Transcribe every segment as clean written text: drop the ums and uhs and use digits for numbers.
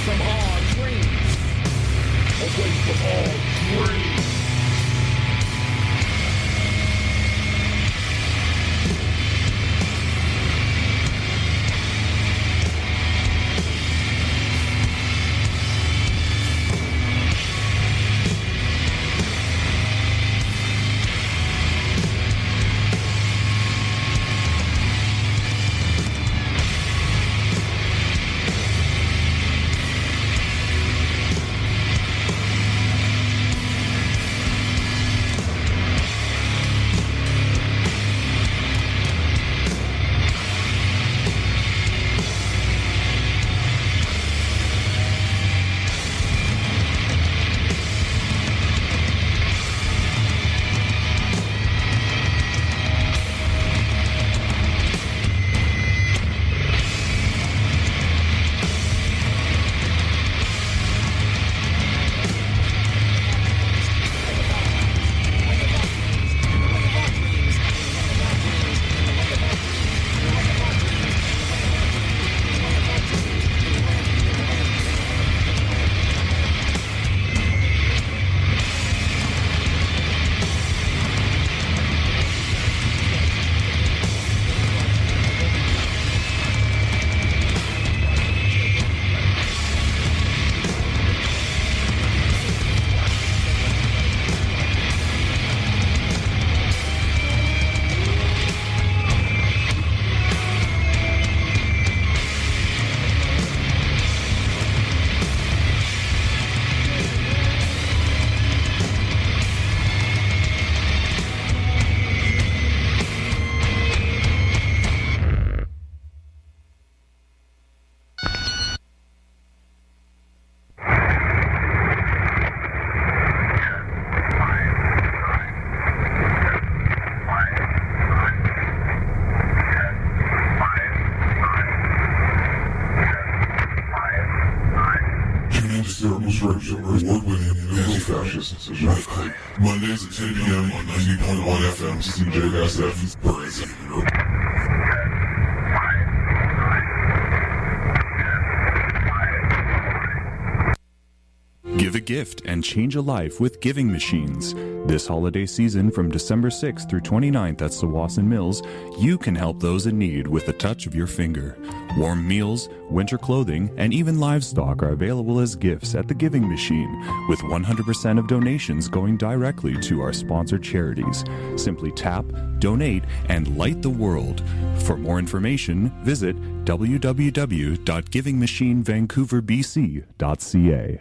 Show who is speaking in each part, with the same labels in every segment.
Speaker 1: from our dreams. Away from all dreams.
Speaker 2: Mondays at 10 p.m. on 90.1 FM CJSF Burns.
Speaker 3: Give a gift and change a life with Giving Machines. This holiday season from December 6th through 29th at Sawasan Mills, you can help those in need with the touch of your finger. Warm meals, winter clothing, and even livestock are available as gifts at the Giving Machine, with 100% of donations going directly to our sponsored charities. Simply tap, donate, and light the world. For more information, visit www.givingmachinevancouverbc.ca.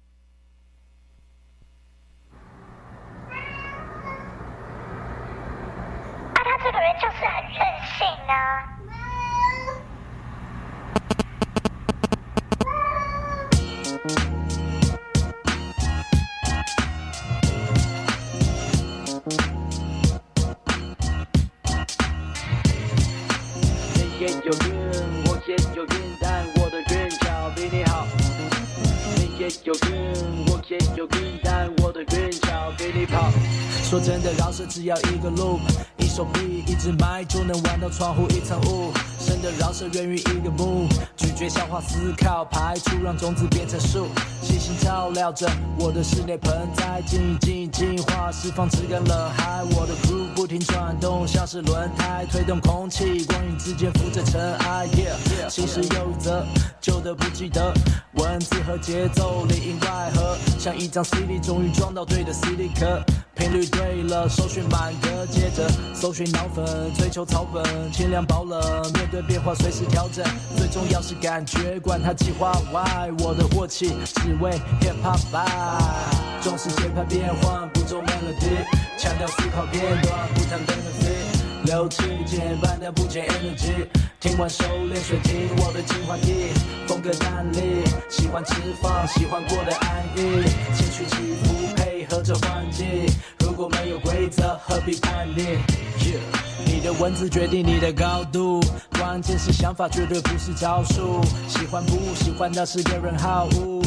Speaker 4: 说真的，饶舌只要一个路，一手臂一支麦就能玩到窗户一层雾。真的饶舌源于一个目，咀嚼消化思考排除，让种子变成树。细心照料着我的室内盆栽，静静净化释放枝干冷海。我的 groove 不停转动，像是轮胎推动空气，光影之间浮着尘埃。新时又一则，旧的不记得，文字和节奏里应外合，像一张 CD 终于装到对的 CD 壳。频率对了，搜寻满格，接着搜寻脑粉，追求草本，轻量保冷，面对变化随时调整，最重要是感觉，管它计划外，我的货气只为 hip hop vibe， 重视节拍变换，不走 melody， 强调思考片段，不谈 benefit， 流气减半但不减 energy， 听完收敛水听我的精华液，风格淡丽，喜欢释放，喜欢过得安逸，情绪起伏配合着环境，如果没有规则何必叛逆，你的文字决定你的高度，关键是想法绝对不是招数，喜欢不喜欢那是个人好恶，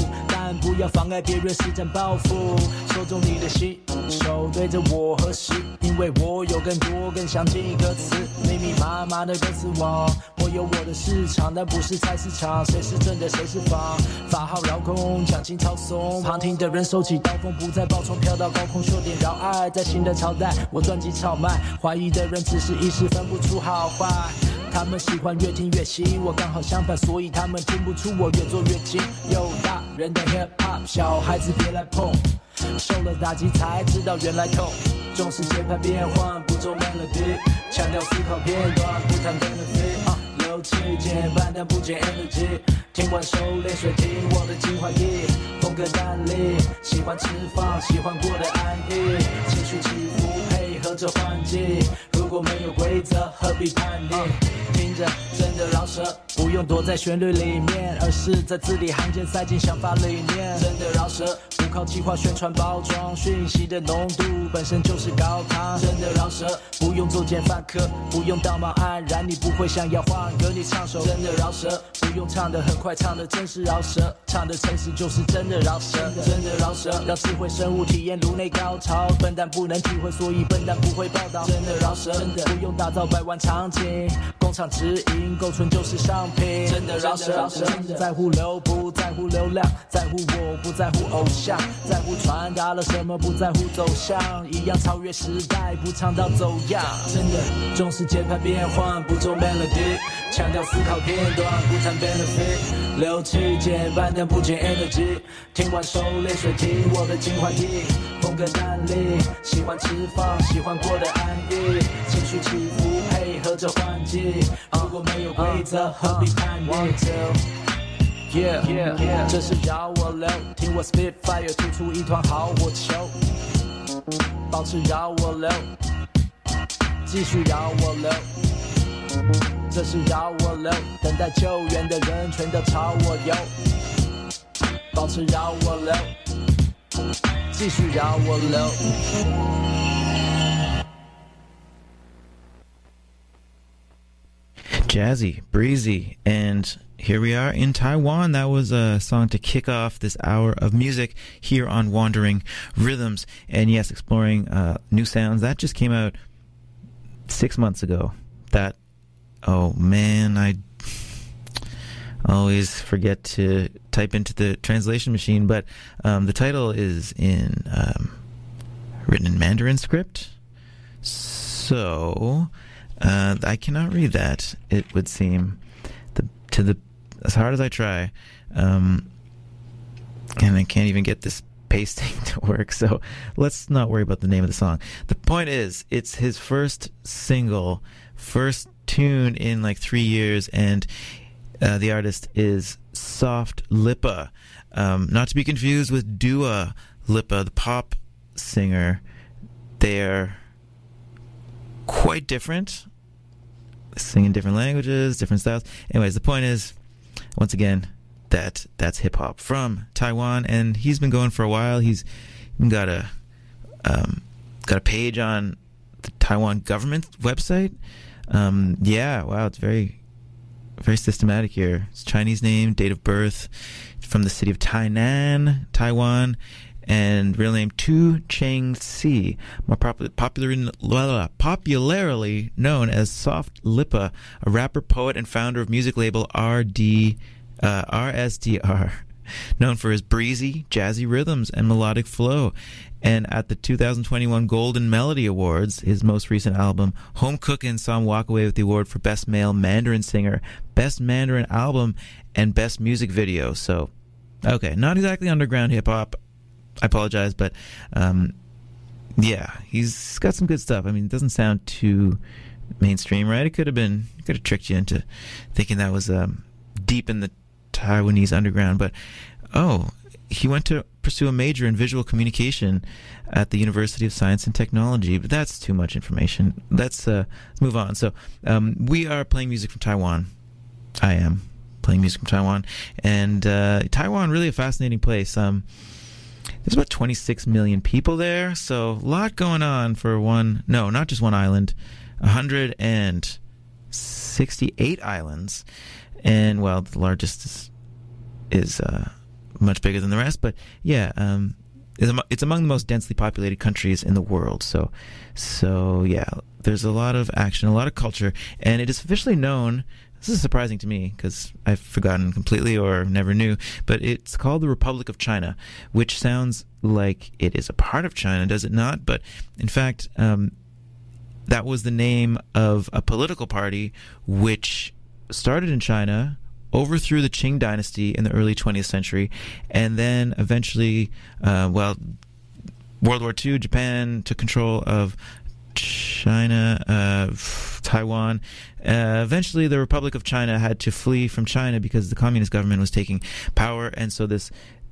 Speaker 4: 但不要妨碍别人施展抱负。说中你的心，手对着我核实，因为我有更多更详尽歌词，密密麻麻的歌词网。我有我的市场，但不是菜市场，谁是正的谁是仿，法号绕空，奖金超松，旁听的人收起刀锋，不再暴冲飘到高空，秀点饶爱。在新的朝代，我专辑炒卖，怀疑的人只是一时分不出好坏。他们喜欢越听越新，我刚好相反，所以他们听不出我越做越精。有大人的 hip hop， 小孩子别来碰，受了打击才知道原来痛。重视节拍变换，不重 melody， 强调思考片段，不谈 benefit。六七减半但不减 energy， 听完收敛水听我的精华液，风格淡丽，喜欢释放，喜欢过的安逸，情绪起伏配合着环境。如果没有规则，何必叛逆？听着真的饶舌，不用躲在旋律里面，而是在字里行间塞进想法理念。真的饶舌，不靠计划宣传包装，讯息的浓度本身就是高汤。真的饶舌，不用作茧犯科，不用道貌岸然，你不会想要换歌，你唱首真的饶舌，不用唱得很快，唱的真是饶舌，唱的诚实就是真的饶舌。真的饶舌，让智慧生物体验颅内高潮，笨蛋不能体会，所以笨蛋不会报道。真的饶舌，真的不用打造百万场景，工厂直营够纯就是商品。真的饶舌，在乎流不在乎流量，在乎我不在乎偶像，在乎传达了什么不在乎走向，一样超越时代不唱到走样。真的重视节拍变换，不重 melody， 强调思考片段，不谈 benefit。六七减半但不减 energy， 听完收敛水听我的精华液，风格淡丽，喜欢释放，喜欢过的安逸，情绪起伏配合着环境。如果没有规则，何必叛逆？ Yeah， 这是饶我流，听我 spitfire， 吐出一团好火球，保持饶我流，继续饶我流。这是饶我流，等待救援的人全都朝我游，保持饶我流，继续饶我流。
Speaker 5: Jazzy, breezy, and here we are in Taiwan. That was a song to kick off this hour of music here on Wandering Rhythms. And yes, exploring new sounds. That just came out 6 months ago. That, oh man, I always forget to type into the translation machine, but the title is written in Mandarin script. So I cannot read that, it would seem, as hard as I try, and I can't even get this pasting to work, so let's not worry about the name of the song. The point is, it's his first single, first tune in like 3 years, and the artist is Soft Lipa, not to be confused with Dua Lipa, the pop singer. They're quite different. They sing in different languages, different styles. Anyways, the point is, once again, that's hip hop from Taiwan, and he's been going for a while. He's got a page on the Taiwan government website. Yeah, wow, it's very, very systematic here. It's Chinese name, date of birth, from the city of Tainan, Taiwan, and real name Tu Cheng-si, more popularly known as Soft Lipa, a rapper, poet, and founder of music label RSDR, known for his breezy, jazzy rhythms and melodic flow. And at the 2021 Golden Melody Awards, his most recent album, Home Cookin', saw him walk away with the award for Best Male Mandarin Singer, Best Mandarin Album, and Best Music Video. So, okay, not exactly underground hip-hop, I apologize, but yeah, he's got some good stuff. I mean, it doesn't sound too mainstream, right? It could have tricked you into thinking that was deep in the Taiwanese underground, but he went to pursue a major in visual communication at the University of Science and Technology, but that's too much information. Let's move on. So we are playing music from Taiwan. I am playing music from Taiwan, and Taiwan, really a fascinating place. There's about 26 million people there, so a lot going on for not just one island, 168 islands, and well, the largest is much bigger than the rest, but yeah, it's among the most densely populated countries in the world. So yeah, there's a lot of action, a lot of culture, and it is officially known. This is surprising to me because I've forgotten completely or never knew, but it's called the Republic of China, which sounds like it is a part of China, does it not? But in fact, that was the name of a political party which started in China, overthrew the Qing dynasty in the early 20th century, and then eventually, World War II, Japan took control of China, Taiwan. Eventually, the Republic of China had to flee from China because the communist government was taking power, and so this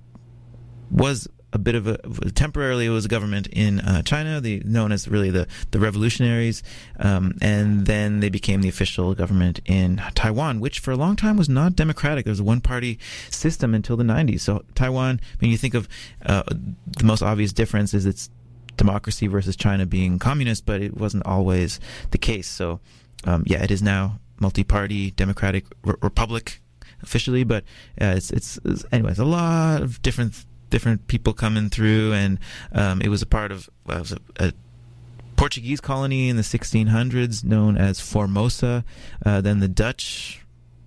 Speaker 5: was a bit of temporarily it was a government in China, known as really the revolutionaries, and then they became the official government in Taiwan, which for a long time was not democratic. There was a one-party system until the 90s. So Taiwan, when you think of the most obvious difference is its democracy versus China being communist, but it wasn't always the case. So yeah, it is now multi-party democratic republic officially, but it's anyways a lot of different people coming through, and it was a part of a Portuguese colony in the 1600s known as Formosa. Then the Dutch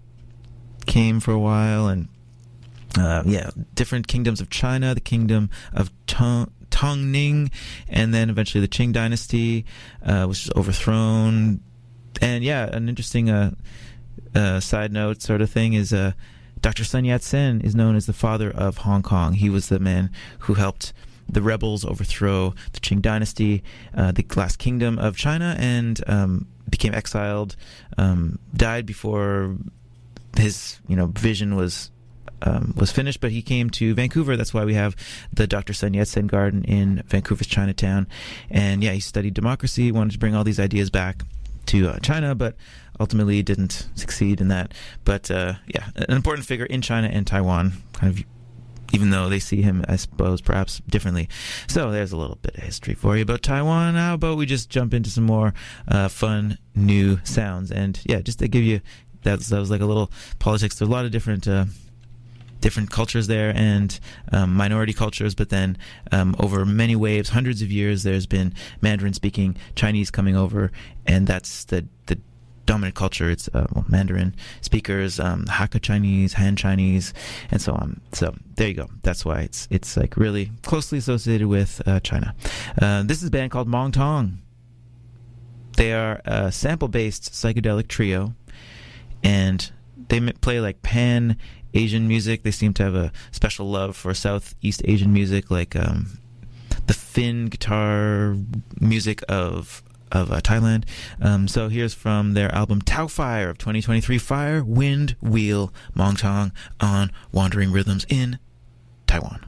Speaker 5: came for a while, and different kingdoms of China, the kingdom of Tongning, and then eventually the Qing dynasty, which was overthrown. And yeah, an interesting side note sort of thing is Dr. Sun Yat-sen is known as the father of Hong Kong. He was the man who helped the rebels overthrow the Qing dynasty, the last kingdom of China, and became exiled, died before his vision was finished, but he came to Vancouver. That's why we have the Dr. Sun Yat-sen Garden in Vancouver's Chinatown. And yeah, he studied democracy, wanted to bring all these ideas back to China, but ultimately didn't succeed in that. But yeah, an important figure in China and Taiwan, kind of, even though they see him, I suppose, perhaps differently. So there's a little bit of history for you about Taiwan. How about we just jump into some more fun new sounds? And yeah, just to give you, that was like a little politics. There's a lot of different cultures there, and minority cultures, but then over many waves, hundreds of years, there's been Mandarin-speaking Chinese coming over, and that's the dominant culture. It's Mandarin speakers, Hakka Chinese, Han Chinese, and so on. So there you go. That's why it's like really closely associated with China. This is a band called Mong Tong. They are a sample-based psychedelic trio, and they play like Pan-Asian music. They seem to have a special love for Southeast Asian music, like the Finn guitar music of Thailand. So here's from their album Tau Fire of 2023, Fire, Wind, Wheel, Mong Tong on Wandering Rhythms in Taiwan.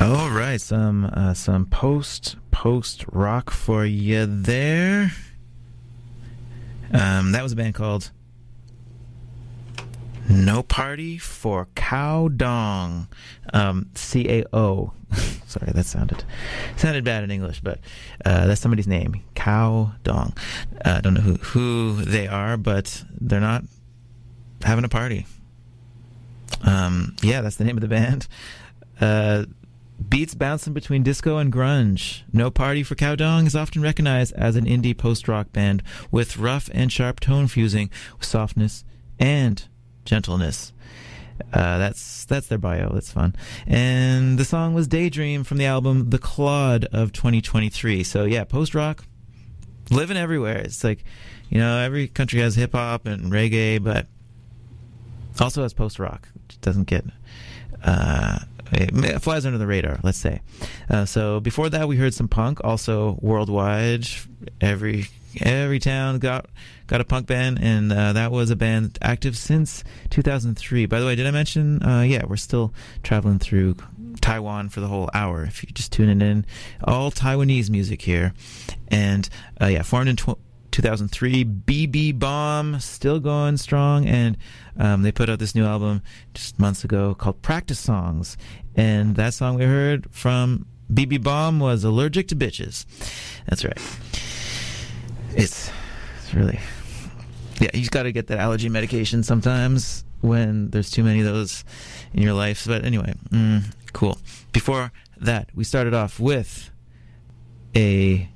Speaker 5: All right, some post rock for you there. That was a band called No Party for Cao Dong. CAO. Sorry, that sounded bad in English, but that's somebody's name, Cao Dong. I don't know who they are, but they're not having a party. Yeah, that's the name of the band. Beats bouncing between disco and grunge. No Party for Cao Dong is often recognized as an indie post-rock band with rough and sharp tone fusing with softness and gentleness. That's their bio. That's fun. And the song was Daydream from the album The Clod of 2023. So yeah, post-rock, living everywhere. It's like, every country has hip-hop and reggae, but also has post-rock, which doesn't get... it flies under the radar, let's say. So before that, we heard some punk, also worldwide. Every town got a punk band, and that was a band active since 2003. By the way, did I mention? We're still traveling through Taiwan for the whole hour. If you're just tuning in, all Taiwanese music here, and formed in 2003, BB Bomb, still going strong, and they put out this new album just months ago called Practice Songs, and that song we heard from BB Bomb was Allergic to Bitches. That's right. It's really... Yeah, you just got to get that allergy medication sometimes when there's too many of those in your life. But anyway, cool. Before that, we started off with a...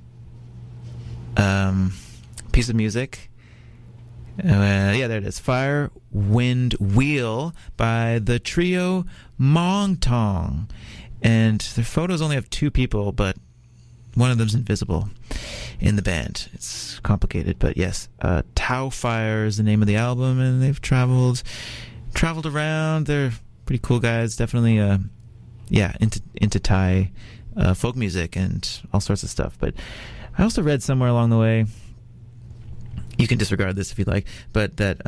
Speaker 5: piece of music. There it is. Fire, Wind, Wheel by the trio Mong Tong. And their photos only have two people, but one of them's invisible in the band. It's complicated, but yes. Tau Fire is the name of the album, and they've traveled around. They're pretty cool guys. Definitely, into Thai folk music and all sorts of stuff. But I also read somewhere along the way, you can disregard this if you'd like, but that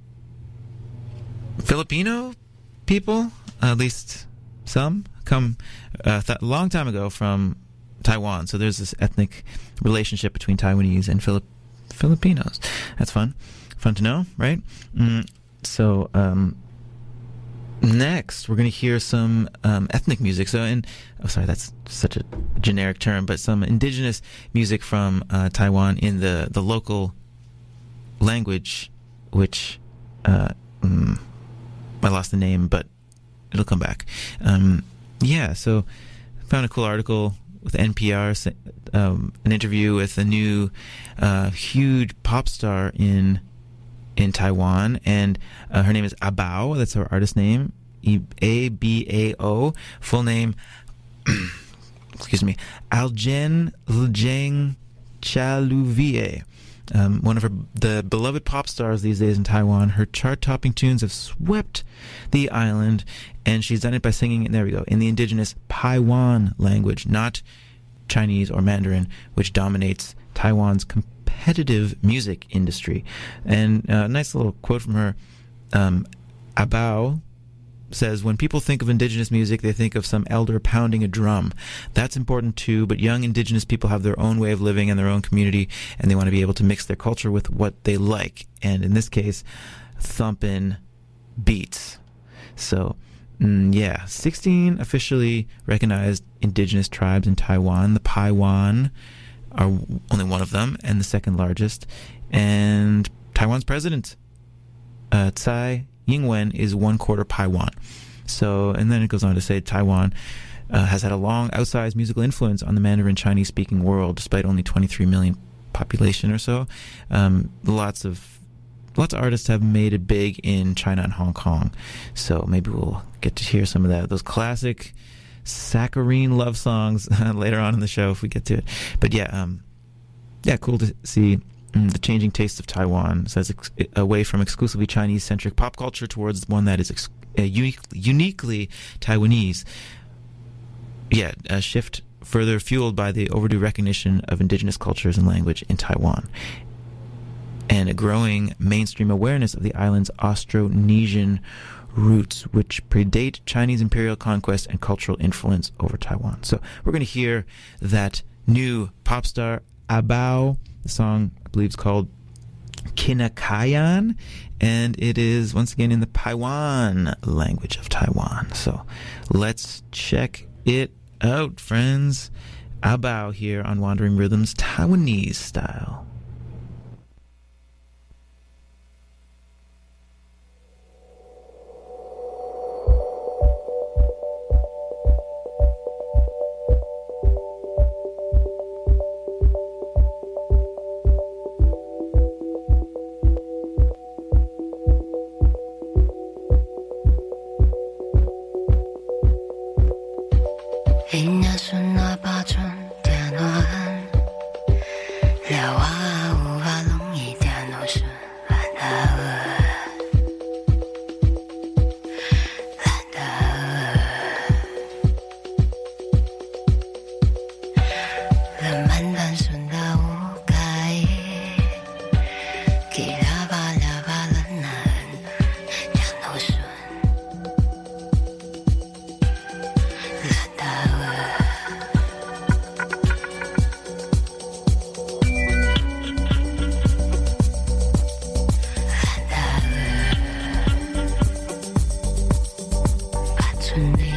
Speaker 5: Filipino people, at least some, come a long time ago from Taiwan. So there's this ethnic relationship between Taiwanese and Filipinos. That's fun. Fun to know, right? So next, we're going to hear some ethnic music. So, that's such a generic term, but some indigenous music from Taiwan in the local language, which I lost the name, but it'll come back. So found a cool article with NPR, an interview with a new huge pop star in Taiwan, and her name is Abao. That's her artist name, Abao. Full name, excuse me, Aljen Ljeng Chaluvie. One of the beloved pop stars these days in Taiwan. Her chart-topping tunes have swept the island, and she's done it by singing, there we go, in the indigenous Paiwan language, not Chinese or Mandarin, which dominates Taiwan's competitive music industry. And a nice little quote from her. Abao says, when people think of indigenous music, they think of some elder pounding a drum. That's important too, but young indigenous people have their own way of living and their own community, and they want to be able to mix their culture with what they like. And in this case, thumping beats. So, 16 officially recognized indigenous tribes in Taiwan. The Paiwan are only one of them, and the second largest. And Taiwan's president, Tsai Ing-wen, is 1/4 Paiwan. So, and then it goes on to say Taiwan has had a long outsized musical influence on the Mandarin Chinese speaking world, despite only 23 million population or so. Lots of artists have made it big in China and Hong Kong. So maybe we'll get to hear some of those classic saccharine love songs later on in the show if we get to it. But cool to see the changing tastes of Taiwan, says away from exclusively Chinese-centric pop culture towards one that is uniquely Taiwanese. A shift further fueled by the overdue recognition of indigenous cultures and language in Taiwan, and a growing mainstream awareness of the island's Austronesian roots, which predate Chinese imperial conquest and cultural influence over Taiwan. So we're going to hear that new pop star Abao. The song, I believe, is called Kinakayan, and it is once again in the Paiwan language of Taiwan. So let's check it out, friends. Abao here on Wandering Rhythms, Taiwanese style.
Speaker 6: 春里